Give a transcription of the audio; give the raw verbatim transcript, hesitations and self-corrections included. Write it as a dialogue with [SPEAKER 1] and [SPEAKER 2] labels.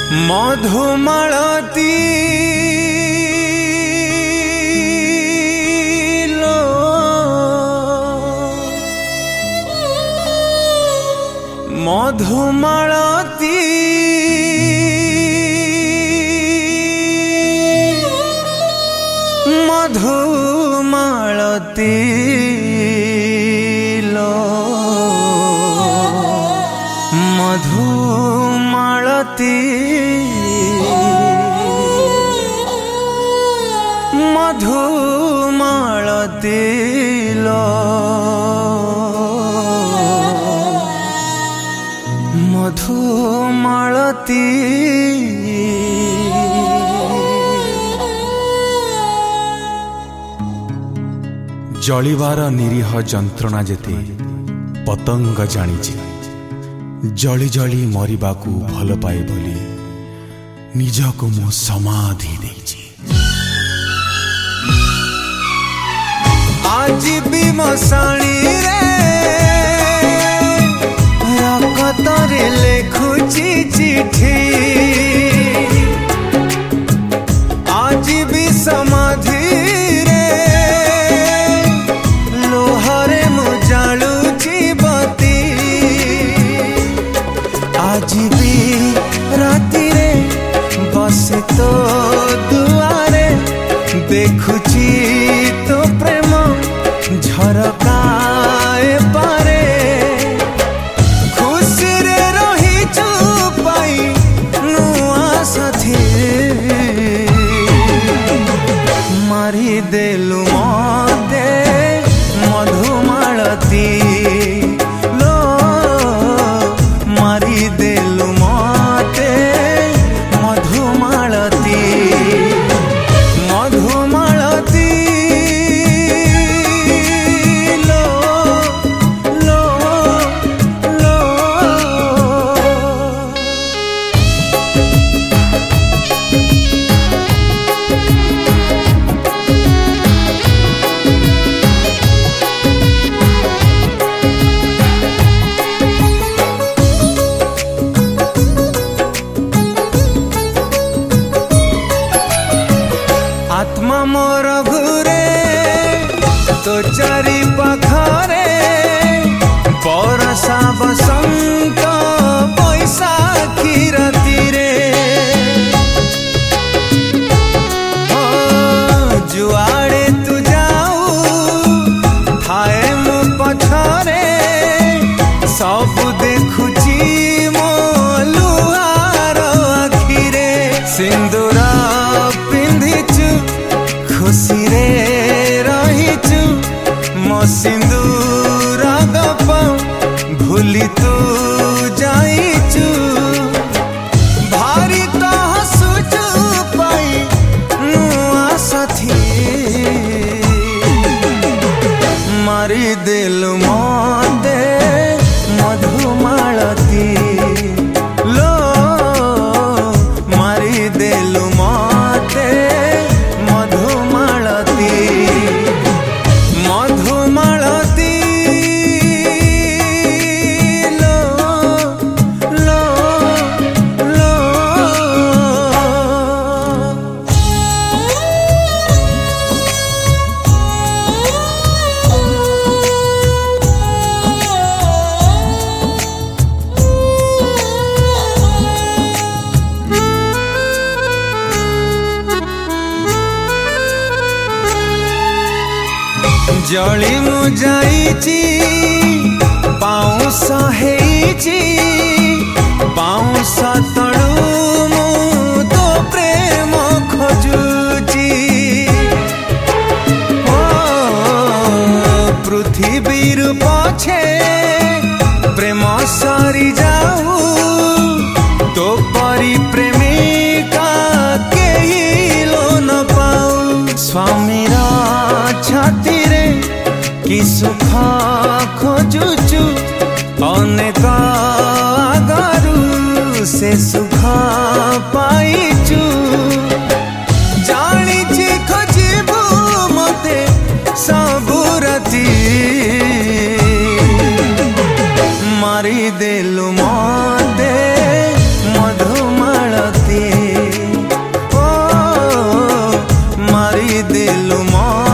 [SPEAKER 1] मधुमालती लो मधुमालती मधुमालती लो मधुमालती मधुमालती लो मधुमालती जलिबार निरीह जंत्रणा जेते पतंग जानी जली जली मरिबाकू भल पाए बोली निजको मो समाधि देछि। आज भी मसाणी रे रकतरे लेखुची चिठी आज भी समाधि रे लोहारे मु जालुची बती आज भी राति रे बसे तो दुआरे देखुची तो प्रेम झरकाए पारे खुशी रे रही चुपाई नुआ साथी मारी देलु मते मधुमालती लो मारी देलु मते मधुमालती मधुमालती लो लो लो आत्मा मोर घुरे तो चारि पाखरे बरसा बसंत बैसाखी राति रे जुआड़े तू जाऊ थाए मो पछरे सब देखुची मो लुहार आखिरे सिंदूर पिंधिचु खुशी रे रहीचु मो सिंदूर गप भूली तू जाइचु भारी तो हसुचु पाई नुआ साथी मारी दिल मते मधुमालती लो मारी दिल मते मधुमालती मधुमालती लो लो लो जली मु जाइची पाउस हेइची पाउस तळु मु तो प्रेम खोजुची ओ पृथ्वीर पछे प्रेम सरी जाऊ तो परी प्रेमिका केही लो न पाऊ स्वामीर छाती रे कि सुख खोजुचु अनेक आगरु से सुख पाइचु जानिछि खोजिबु मते सबु राति मारी देलु मते मधुमालती। देलु मन